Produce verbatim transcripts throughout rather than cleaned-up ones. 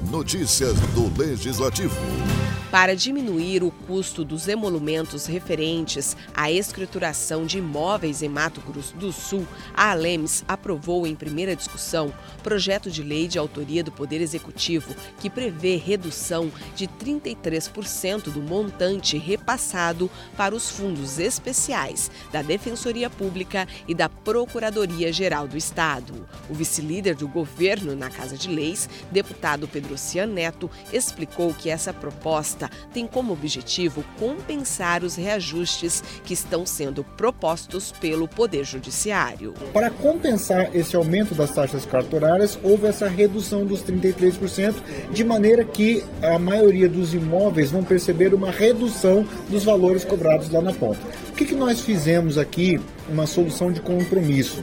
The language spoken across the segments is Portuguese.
Notícias do Legislativo. Para diminuir o custo dos emolumentos referentes à escrituração de imóveis em Mato Grosso do Sul, a Alemes aprovou em primeira discussão projeto de lei de autoria do Poder Executivo que prevê redução de trinta e três por cento do montante repassado para os fundos especiais da Defensoria Pública e da Procuradoria-Geral do Estado. O vice-líder do governo na Casa de Leis, deputado Pedrocian Neto, explicou que essa proposta tem como objetivo compensar os reajustes que estão sendo propostos pelo Poder Judiciário. Para compensar esse aumento das taxas cartorárias, houve essa redução dos trinta e três por cento, de maneira que a maioria dos imóveis vão perceber uma redução dos valores cobrados lá na ponta. O que, que nós fizemos aqui? Uma solução de compromisso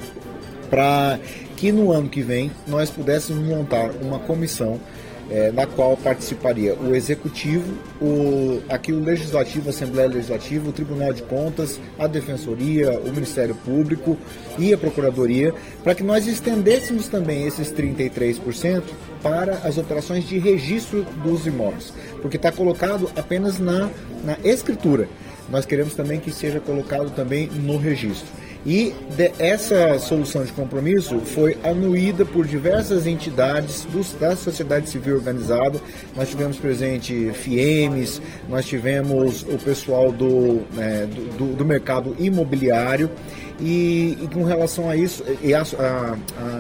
para que no ano que vem nós pudéssemos montar uma comissão É, na qual participaria o Executivo, o, aqui o Legislativo, a Assembleia Legislativa, o Tribunal de Contas, a Defensoria, o Ministério Público e a Procuradoria, para que nós estendêssemos também esses trinta e três por cento para as operações de registro dos imóveis, porque está colocado apenas na, na escritura. Nós queremos também que seja colocado também no registro. E de, essa solução de compromisso foi anuída por diversas entidades dos, da sociedade civil organizada. Nós tivemos presente FIEMES, nós tivemos o pessoal do, é, do, do mercado imobiliário. E, e com relação a isso, e a, a,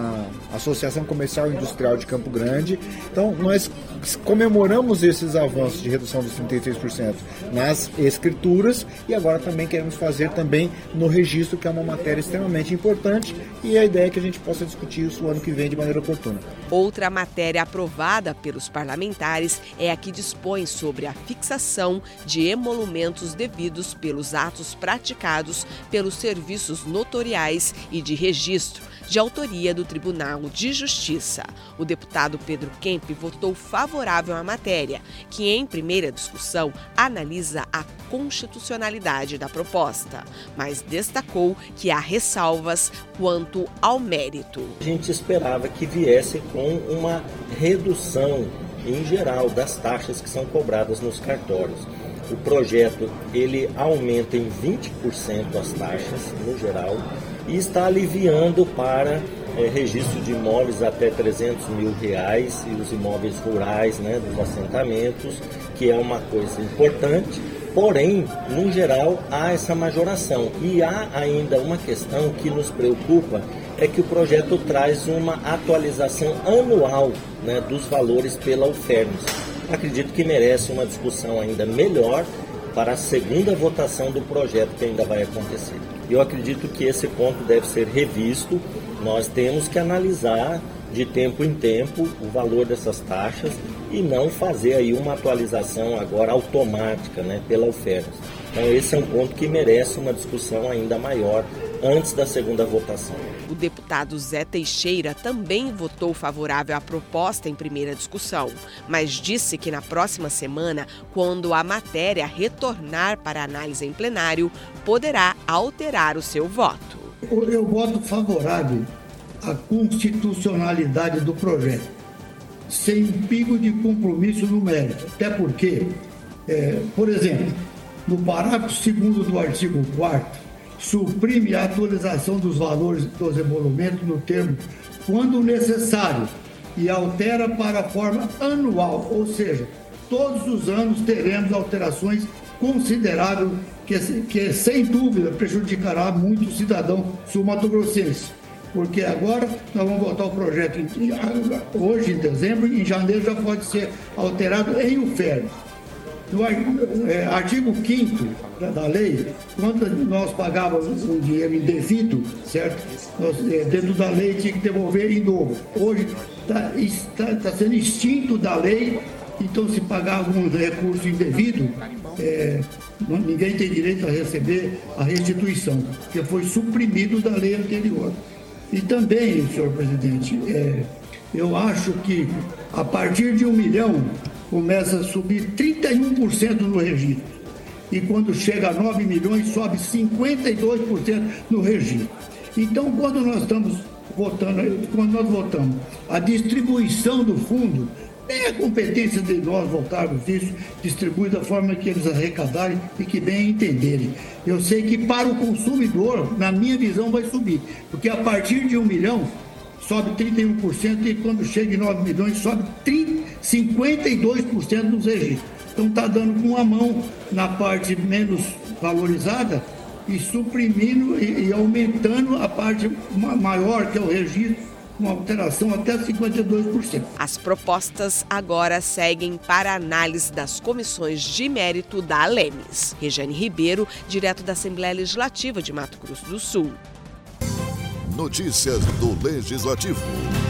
a Associação Comercial e Industrial de Campo Grande, então nós comemoramos esses avanços de redução dos trinta e três por cento nas escrituras e agora também queremos fazer também no registro, que é uma matéria extremamente importante, e a ideia é que a gente possa discutir isso o ano que vem de maneira oportuna. Outra matéria aprovada pelos parlamentares é a que dispõe sobre a fixação de emolumentos devidos pelos atos praticados pelos serviços notoriais e de registro, de autoria do Tribunal de Justiça. O deputado Pedro Kemp votou favorável à matéria, que em primeira discussão analisa a constitucionalidade da proposta, mas destacou que há ressalvas quanto ao mérito. A gente esperava que viesse com uma redução em geral das taxas que são cobradas nos cartórios. O projeto ele aumenta em vinte por cento as taxas no geral e está aliviando para é, registro de imóveis até trezentos mil reais e os imóveis rurais, né, dos assentamentos, que é uma coisa importante. Porém, no geral, há essa majoração. E há ainda uma questão que nos preocupa, é que o projeto traz uma atualização anual, né, dos valores pela UFERNS. Acredito que merece uma discussão ainda melhor para a segunda votação do projeto que ainda vai acontecer. Eu acredito que esse ponto deve ser revisto. Nós temos que analisar de tempo em tempo o valor dessas taxas e não fazer aí uma atualização agora automática, né, pela UFERNS. Então esse é um ponto que merece uma discussão ainda maior antes da segunda votação. O deputado Zé Teixeira também votou favorável à proposta em primeira discussão, mas disse que na próxima semana, quando a matéria retornar para análise em plenário, poderá alterar o seu voto. Eu voto favorável à constitucionalidade do projeto, sem pingo de compromisso no mérito. Até porque, é, por exemplo, no parágrafo segundo do artigo quarto, suprime a atualização dos valores dos emolumentos no termo quando necessário e altera para a forma anual, ou seja, todos os anos teremos alterações consideráveis que, que sem dúvida prejudicará muito o cidadão sul-mato-grossense. Porque agora nós vamos votar o projeto em, hoje, em dezembro, e em janeiro já pode ser alterado em UFERNS. No é, artigo quinto da, da lei, quando nós pagávamos um dinheiro indevido, certo? Nós, é, dentro da lei tinha que devolver em dobro. Hoje está tá, tá sendo extinto da lei, então se pagar algum recurso indevido, é, não, ninguém tem direito a receber a restituição, porque foi suprimido da lei anterior. E também, senhor presidente, é, eu acho que a partir de um milhão começa a subir trinta e um por cento no registro. E quando chega a nove milhões, sobe cinquenta e dois por cento no registro. Então, quando nós estamos votando, quando nós votamos a distribuição do fundo, Nem a competência de nós voltarmos isso, distribui da forma que eles arrecadarem e que bem entenderem. Eu sei que para o consumidor, na minha visão, vai subir, porque a partir de um milhão sobe trinta e um por cento e quando chega em nove milhões sobe cinquenta e dois por cento nos registros. Então está dando com a mão na parte menos valorizada e suprimindo e, e aumentando a parte maior, que é o registro, uma alteração até cinquenta e dois por cento. As propostas agora seguem para análise das comissões de mérito da Alemes. Regiane Ribeiro, direto da Assembleia Legislativa de Mato Grosso do Sul. Notícias do Legislativo.